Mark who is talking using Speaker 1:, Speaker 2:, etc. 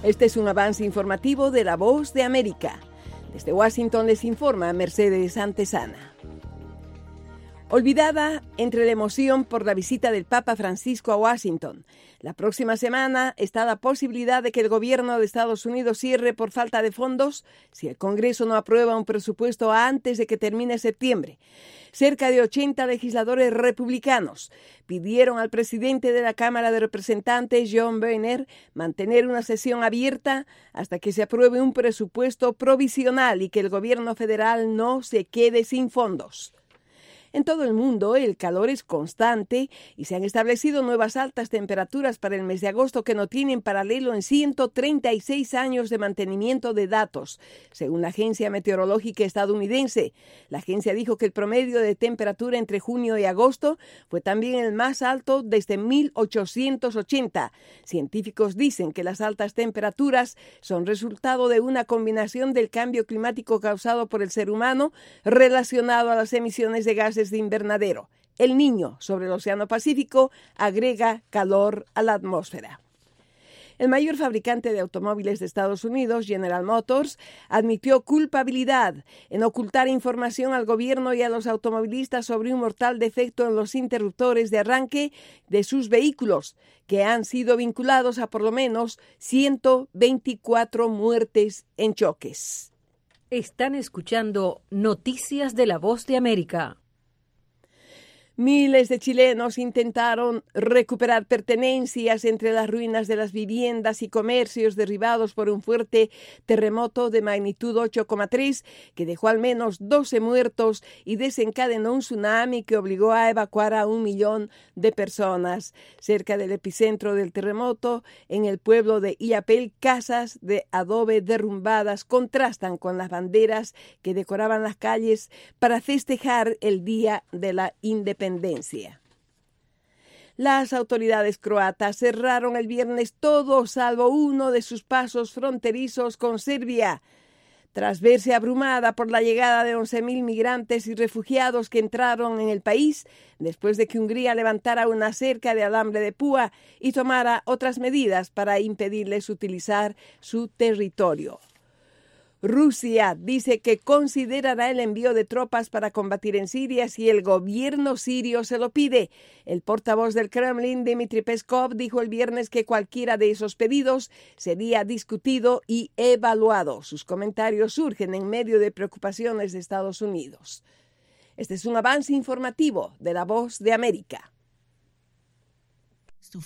Speaker 1: Este es un avance informativo de La Voz de América. Desde Washington les informa Mercedes Antesana. Olvidada entre la emoción por la visita del Papa Francisco a Washington. La próxima semana está la posibilidad de que el gobierno de Estados Unidos cierre por falta de fondos si el Congreso no aprueba un presupuesto antes de que termine septiembre. Cerca de 80 legisladores republicanos pidieron al presidente de la Cámara de Representantes, John Boehner, mantener una sesión abierta hasta que se apruebe un presupuesto provisional y que el gobierno federal no se quede sin fondos. En todo el mundo, el calor es constante y se han establecido nuevas altas temperaturas para el mes de agosto que no tienen paralelo en 136 años de mantenimiento de datos, según la agencia meteorológica estadounidense. La agencia dijo que el promedio de temperatura entre junio y agosto fue también el más alto desde 1880. Científicos dicen que las altas temperaturas son resultado de una combinación del cambio climático causado por el ser humano relacionado a las emisiones de gases de invernadero. El Niño sobre el Océano Pacífico agrega calor a la atmósfera. El mayor fabricante de automóviles de Estados Unidos, General Motors, admitió culpabilidad en ocultar información al gobierno y a los automovilistas sobre un mortal defecto en los interruptores de arranque de sus vehículos, que han sido vinculados a por lo menos 124 muertes en choques.
Speaker 2: Están escuchando Noticias de La Voz de América.
Speaker 1: Miles de chilenos intentaron recuperar pertenencias entre las ruinas de las viviendas y comercios derribados por un fuerte terremoto de magnitud 8,3 que dejó al menos 12 muertos y desencadenó un tsunami que obligó a evacuar a 1 millón de personas. Cerca del epicentro del terremoto, en el pueblo de Illapel, casas de adobe derrumbadas contrastan con las banderas que decoraban las calles para festejar el Día de la Independencia. Las autoridades croatas cerraron el viernes todo salvo uno de sus pasos fronterizos con Serbia, tras verse abrumada por la llegada de 11.000 migrantes y refugiados que entraron en el país después de que Hungría levantara una cerca de alambre de púa y tomara otras medidas para impedirles utilizar su territorio. Rusia dice que considerará el envío de tropas para combatir en Siria si el gobierno sirio se lo pide. El portavoz del Kremlin, Dmitry Peskov, dijo el viernes que cualquiera de esos pedidos sería discutido y evaluado. Sus comentarios surgen en medio de preocupaciones de Estados Unidos. Este es un avance informativo de La Voz de América.